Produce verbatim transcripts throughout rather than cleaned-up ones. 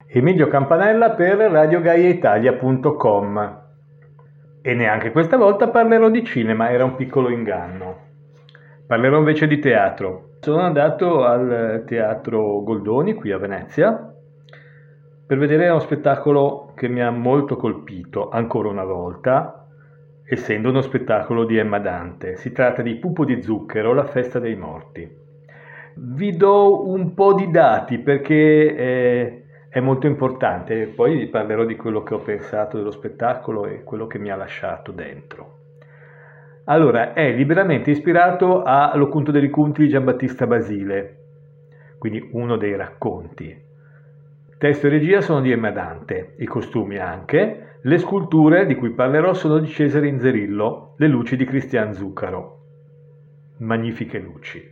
Emilio Campanella per radio gaia italia punto com. E neanche questa volta parlerò di cinema, era un piccolo inganno. Parlerò invece di teatro. Sono andato al Teatro Goldoni qui a Venezia per vedere uno spettacolo che mi ha molto colpito, ancora una volta, essendo uno spettacolo di Emma Dante. Si tratta di Pupo di Zucchero, la festa dei morti. Vi do un po' di dati perché eh, è molto importante, poi vi parlerò di quello che ho pensato dello spettacolo e quello che mi ha lasciato dentro. Allora, è liberamente ispirato a L'Occulto dei Conti di Giambattista Basile, quindi uno dei racconti. Testo e regia sono di Emma Dante, i costumi anche. Le sculture di cui parlerò sono di Cesare Inzerillo, le luci di Cristian Zuccaro. Magnifiche luci.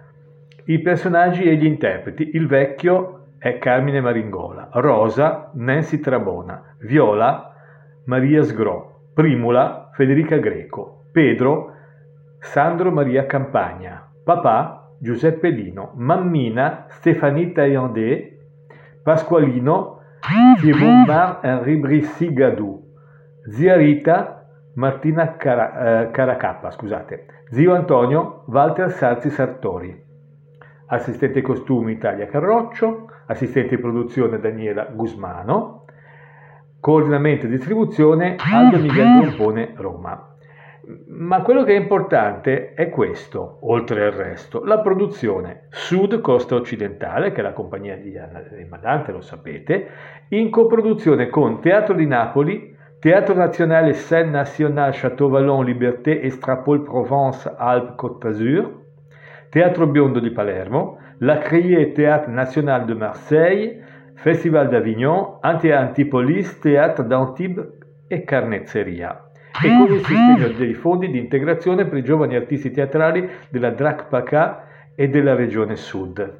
I personaggi e gli interpreti: il vecchio è Carmine Maringola, Rosa Nancy Trabona, Viola Maria Sgro, Primula Federica Greco, Pedro Sandro Maria Campagna, papà Giuseppe Lino, mammina Stefanita Yandé, Pasqualino Thibaut Henri Brissy Gadou, zia Rita Martina Cara, eh, Caracappa, scusate, zio Antonio Walter Sarzi Sartori, assistente costumi Italia Carroccio, assistente di produzione Daniela Gusmano, coordinamento e distribuzione Aldo Miguel Grompone Roma. Ma quello che è importante è questo, oltre al resto: la produzione Sud Costa Occidentale, che è la compagnia di Emma Dante, lo sapete, in coproduzione con Teatro di Napoli, Teatro Nazionale Scène Nationale Château Vallon Liberté Estrapole Provence Alpes Côte d'Azur, Teatro Biondo di Palermo, la Criée Théâtre National de Marseille, Festival d'Avignon, Ante Antipolis, Théâtre d'Antibes e Carnezzeria, e con il sostegno dei fondi di integrazione per i giovani artisti teatrali della D R A C P A C A e della Regione Sud.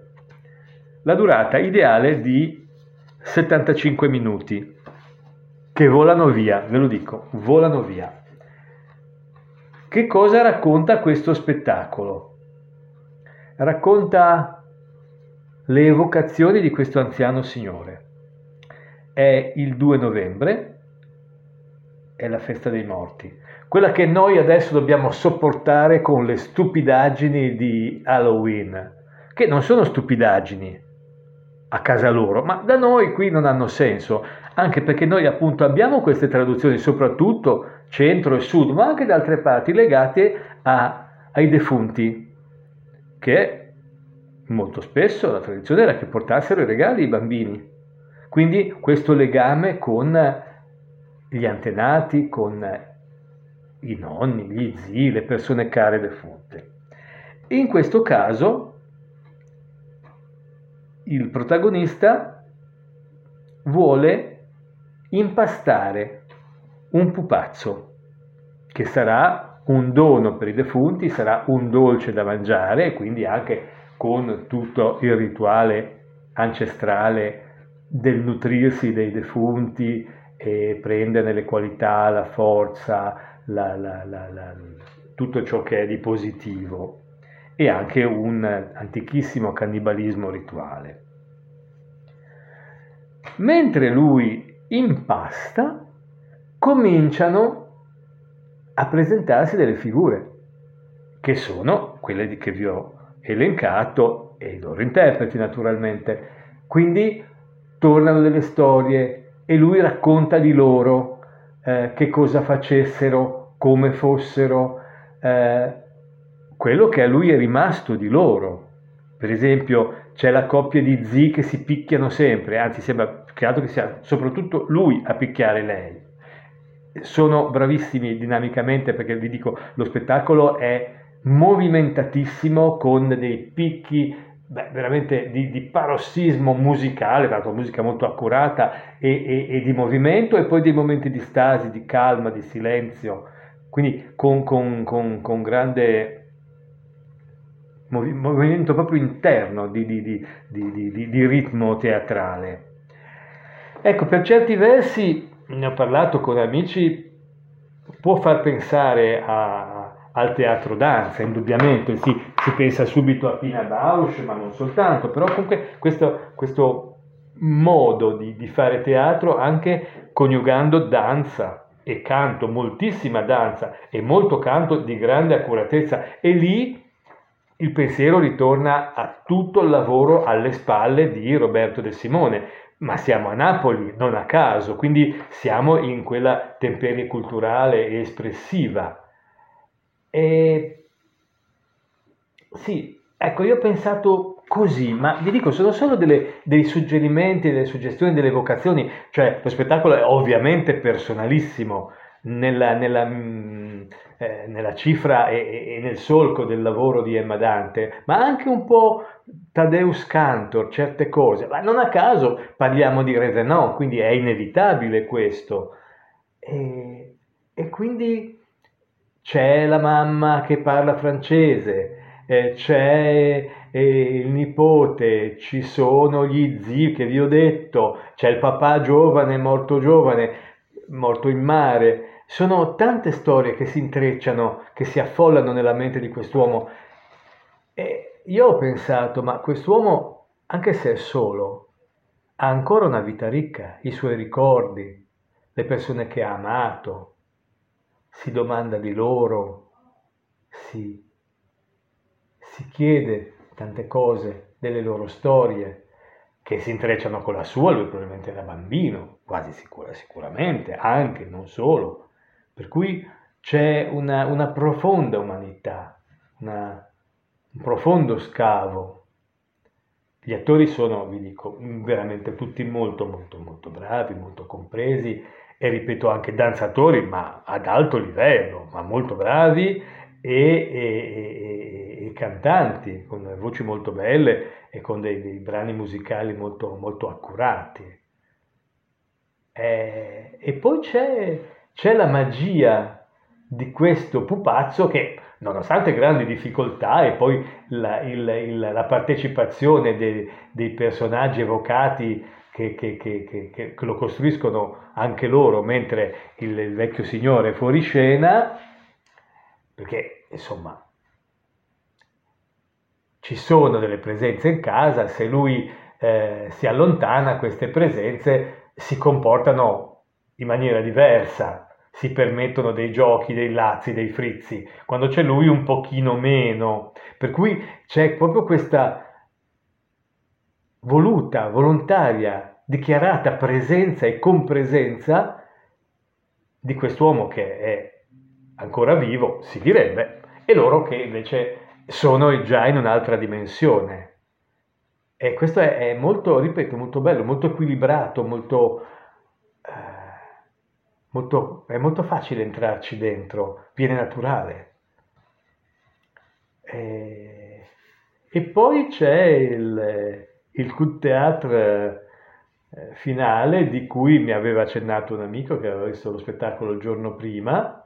La durata ideale di settantacinque minuti, che volano via, ve lo dico, volano via. Che cosa racconta questo spettacolo? Racconta le evocazioni di questo anziano signore. È il due novembre, è la festa dei morti, quella che noi adesso dobbiamo sopportare con le stupidaggini di Halloween, che non sono stupidaggini a casa loro, ma da noi qui non hanno senso, anche perché noi appunto abbiamo queste traduzioni, soprattutto centro e sud, ma anche da altre parti, legate a, ai defunti, che molto spesso la tradizione era che portassero i regali ai bambini. Quindi questo legame con gli antenati, con i nonni, gli zii, le persone care defunte. In questo caso il protagonista vuole impastare un pupazzo che sarà un dono per i defunti, sarà un dolce da mangiare, quindi anche con tutto il rituale ancestrale del nutrirsi dei defunti e prenderne le qualità, la forza, la, la, la, la, tutto ciò che è di positivo, e anche un antichissimo cannibalismo rituale. Mentre lui impasta, cominciano a presentarsi delle figure, che sono quelle che vi ho elencato e i loro interpreti naturalmente. Quindi tornano delle storie e lui racconta di loro, eh, che cosa facessero, come fossero, eh, quello che a lui è rimasto di loro. Per esempio c'è la coppia di zii che si picchiano sempre, anzi sembra più che altro che sia soprattutto lui a picchiare lei. Sono bravissimi dinamicamente, perché vi dico, lo spettacolo è movimentatissimo, con dei picchi beh, veramente di, di parossismo musicale, tra l'altro musica molto accurata e, e, e di movimento, e poi dei momenti di stasi, di calma, di silenzio, quindi con, con, con, con grande movi, movimento proprio interno di, di, di, di, di, di ritmo teatrale. Ecco, per certi versi, ne ho parlato con amici, può far pensare a, al teatro danza, indubbiamente, si, si pensa subito a Pina Bausch, ma non soltanto, però comunque questo, questo modo di, di fare teatro anche coniugando danza e canto, moltissima danza e molto canto di grande accuratezza, e lì il pensiero ritorna a tutto il lavoro alle spalle di Roberto De Simone, ma siamo a Napoli, non a caso, quindi siamo in quella temperie culturale e espressiva. E sì, ecco, io ho pensato così, ma vi dico, sono solo delle- dei suggerimenti, delle suggestioni, delle vocazioni, cioè lo spettacolo è ovviamente personalissimo nella, nella, mm, eh, nella cifra e, e- e nel solco del lavoro di Emma Dante, ma anche un po' Tadeusz Kantor, certe cose, ma non a caso parliamo di Revenant, quindi è inevitabile questo. E, e quindi c'è la mamma che parla francese, eh, c'è eh, il nipote, ci sono gli zii che vi ho detto, c'è il papà giovane, morto giovane, morto in mare. Sono tante storie che si intrecciano, che si affollano nella mente di quest'uomo. E io ho pensato, ma quest'uomo, anche se è solo, ha ancora una vita ricca, i suoi ricordi, le persone che ha amato, si domanda di loro, si, si chiede tante cose delle loro storie che si intrecciano con la sua, lui probabilmente era bambino, quasi sicura, sicuramente, anche, non solo. Per cui c'è una, una profonda umanità, una- un profondo scavo. Gli attori sono, vi dico, veramente tutti molto, molto, molto bravi, molto compresi e ripeto anche danzatori, ma ad alto livello, ma molto bravi e, e- e- e cantanti con voci molto belle e con dei, dei brani musicali molto, molto accurati. Eh, e poi c'è, c'è la magia di questo pupazzo che, nonostante grandi difficoltà e poi la, il- il- la partecipazione dei, dei personaggi evocati che, che- che- che- che- che lo costruiscono anche loro, mentre il, il vecchio signore è fuori scena, perché insomma ci sono delle presenze in casa, se lui eh, si allontana, queste presenze si comportano in maniera diversa, si permettono dei giochi, dei lazzi, dei frizzi, quando c'è lui un pochino meno, per cui c'è proprio questa voluta, volontaria, dichiarata presenza e compresenza di quest'uomo che è ancora vivo, si direbbe, e loro che invece sono già in un'altra dimensione. E questo è, è molto, ripeto, molto bello, molto equilibrato, molto, eh, molto, è molto facile entrarci dentro, viene naturale. E, e poi c'è il, il coup de théâtre eh, finale di cui mi aveva accennato un amico che aveva visto lo spettacolo il giorno prima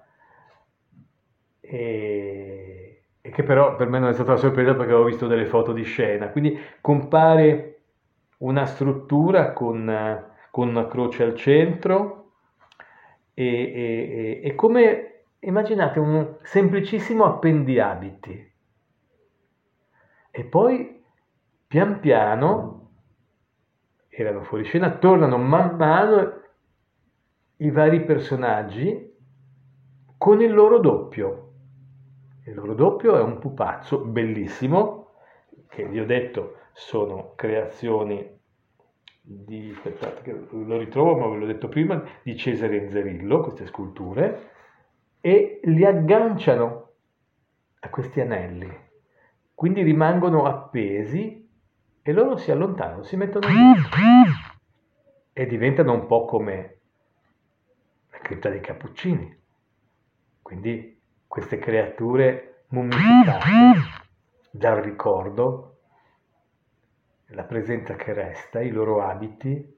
e, e che però per me non è stata una sorpresa perché avevo visto delle foto di scena. Quindi compare una struttura con, eh, con una croce al centro e, e- e- e come, immaginate, un semplicissimo appendiabiti. E poi pian piano, erano fuori scena, tornano man mano i vari personaggi con il loro doppio. Il loro doppio è un pupazzo bellissimo, che vi ho detto sono creazioni di, aspettate che lo ritrovo, ma ve l'ho detto prima, di Cesare Inzerillo, queste sculture, e li agganciano a questi anelli. Quindi rimangono appesi e loro si allontanano, si mettono dentro e diventano un po' come la cripta dei Cappuccini. Quindi queste creature mummificate dal ricordo, la presenza che resta, i loro abiti,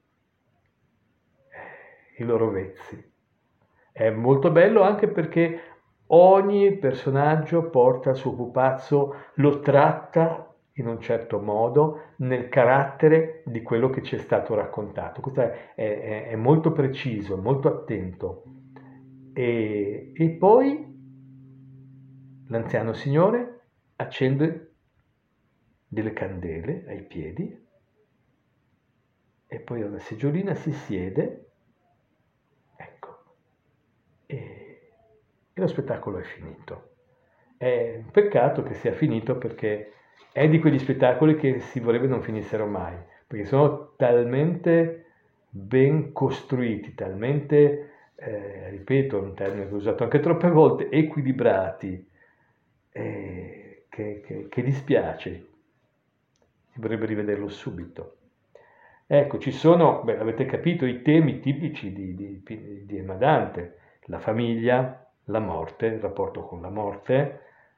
i loro vezzi. È molto bello anche perché ogni personaggio porta il suo pupazzo, lo tratta in un certo modo nel carattere di quello che ci è stato raccontato. Questo è, è- è molto preciso, molto attento. E, e poi l'anziano signore accende delle candele ai piedi e poi alla seggiolina si siede, ecco, e, e lo spettacolo è finito. È un peccato che sia finito, perché è di quegli spettacoli che si vorrebbe non finissero mai, perché sono talmente ben costruiti, talmente, eh, ripeto, un termine che ho usato anche troppe volte, equilibrati, eh, che, che, che dispiace, si vorrebbe rivederlo subito. Ecco, ci sono, beh, avete capito, i temi tipici di, di, di Emma Dante: la famiglia, la morte, il rapporto con la morte,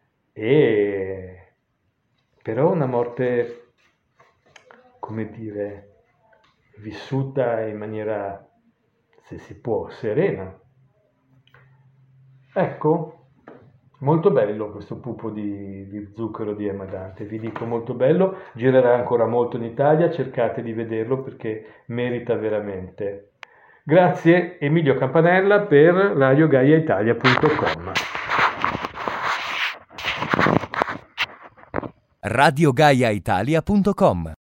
e però una morte, come dire, vissuta in maniera, se si può, serena. Ecco, molto bello questo pupo di, di zucchero di Emma Dante, vi dico, molto bello, girerà ancora molto in Italia, cercate di vederlo perché merita veramente. Grazie Emilio Campanella per radio gaia italia punto com. radio gaia italia punto com